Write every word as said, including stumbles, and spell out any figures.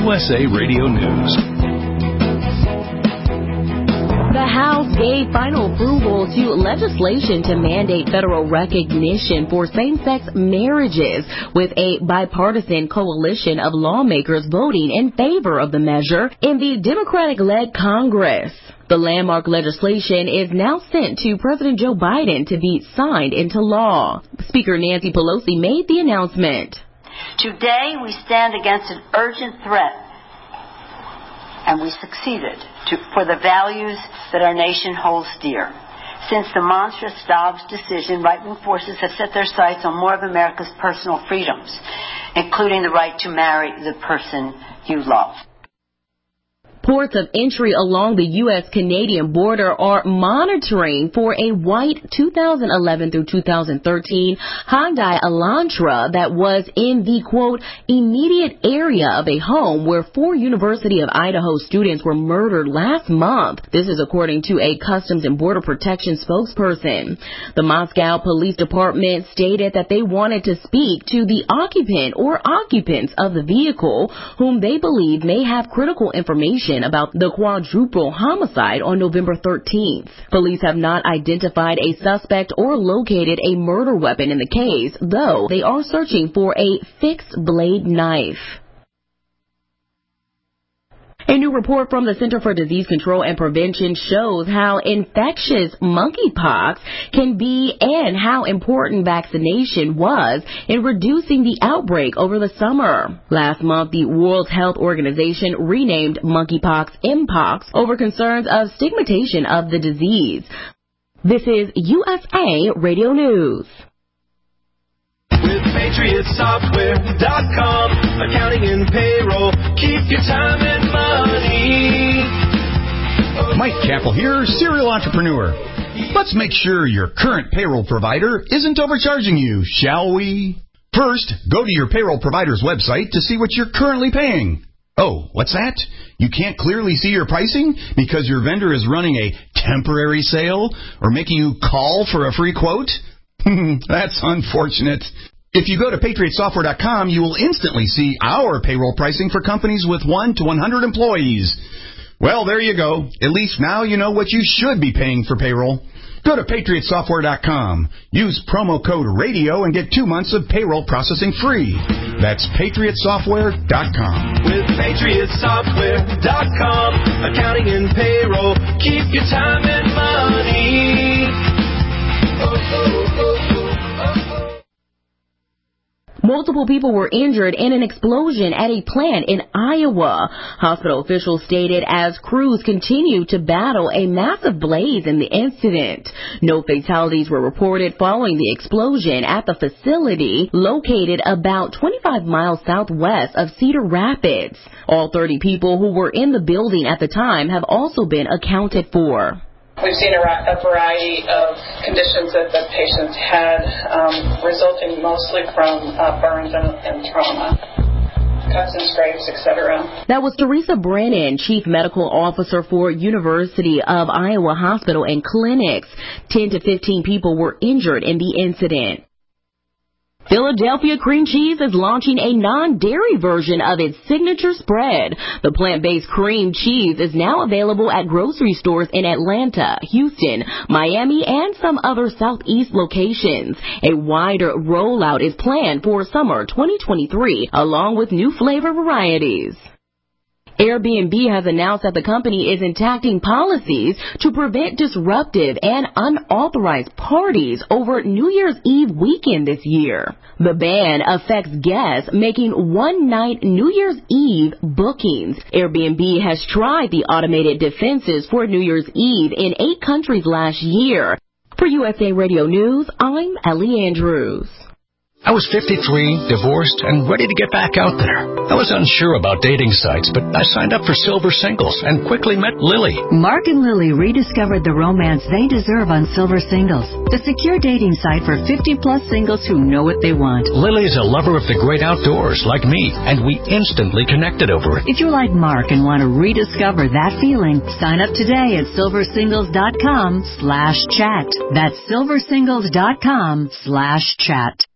U S A Radio News. The House gave final approval to legislation to mandate federal recognition for same-sex marriages, with a bipartisan coalition of lawmakers voting in favor of the measure in the Democratic-led Congress. The landmark legislation is now sent to President Joe Biden to be signed into law. Speaker Nancy Pelosi made the announcement. Today we stand against an urgent threat, and we succeeded to, for the values that our nation holds dear. Since the monstrous Dobbs decision, right-wing forces have set their sights on more of America's personal freedoms, including the right to marry the person you love. Ports of entry along the U S Canadian border are monitoring for a white two thousand eleven through two thousand thirteen Hyundai Elantra that was in the, quote, immediate area of a home where four University of Idaho students were murdered last month. This is according to a Customs and Border Protection spokesperson. The Moscow Police Department stated that they wanted to speak to the occupant or occupants of the vehicle, whom they believe may have critical information about the quadruple homicide on November thirteenth. Police have not identified a suspect or located a murder weapon in the case, though they are searching for a fixed blade knife. A new report from the Center for Disease Control and Prevention shows how infectious monkeypox can be and how important vaccination was in reducing the outbreak over the summer. Last month, the World Health Organization renamed monkeypox Mpox over concerns of stigmatization of the disease. This is U S A Radio News. With Patriot Software dot com, accounting and payroll, keep your time and money. Mike Capel here, serial entrepreneur. Let's make sure your current payroll provider isn't overcharging you, shall we? First, go to your payroll provider's website to see what you're currently paying. Oh, what's that? You can't clearly see your pricing because your vendor is running a temporary sale or making you call for a free quote? That's unfortunate. If you go to Patriot Software dot com, you will instantly see our payroll pricing for companies with one to one hundred employees. Well, there you go. At least now you know what you should be paying for payroll. Go to Patriot Software dot com. Use promo code RADIO and get two months of payroll processing free. That's Patriot Software dot com. With Patriot Software dot com, accounting and payroll, keep your time and money. Oh, oh, oh, oh, oh, oh. Multiple people were injured in an explosion at a plant in Iowa. Hospital officials stated as crews continued to battle a massive blaze in the incident. No fatalities were reported following the explosion at the facility located about twenty-five miles southwest of Cedar Rapids. All thirty people who were in the building at the time have also been accounted for. We've seen a, a variety of conditions that the patients had, um, resulting mostly from uh, burns and, and trauma, cuts and scrapes, et cetera. That was Teresa Brennan, Chief Medical Officer for University of Iowa Hospital and Clinics. ten to fifteen people were injured in the incident. Philadelphia Cream Cheese is launching a non-dairy version of its signature spread. The plant-based cream cheese is now available at grocery stores in Atlanta, Houston, Miami, and some other Southeast locations. A wider rollout is planned for summer twenty twenty-three, along with new flavor varieties. Airbnb has announced that the company is enacting policies to prevent disruptive and unauthorized parties over New Year's Eve weekend this year. The ban affects guests making one-night New Year's Eve bookings. Airbnb has tried the automated defenses for New Year's Eve in eight countries last year. For U S A Radio News, I'm Ellie Andrews. I was fifty-three, divorced, and ready to get back out there. I was unsure about dating sites, but I signed up for Silver Singles and quickly met Lily. Mark and Lily rediscovered the romance they deserve on Silver Singles, the secure dating site for fifty-plus singles who know what they want. Lily is a lover of the great outdoors, like me, and we instantly connected over it. If you're like Mark and want to rediscover that feeling, sign up today at silver singles dot com slash chat. That's silver singles dot com slash chat.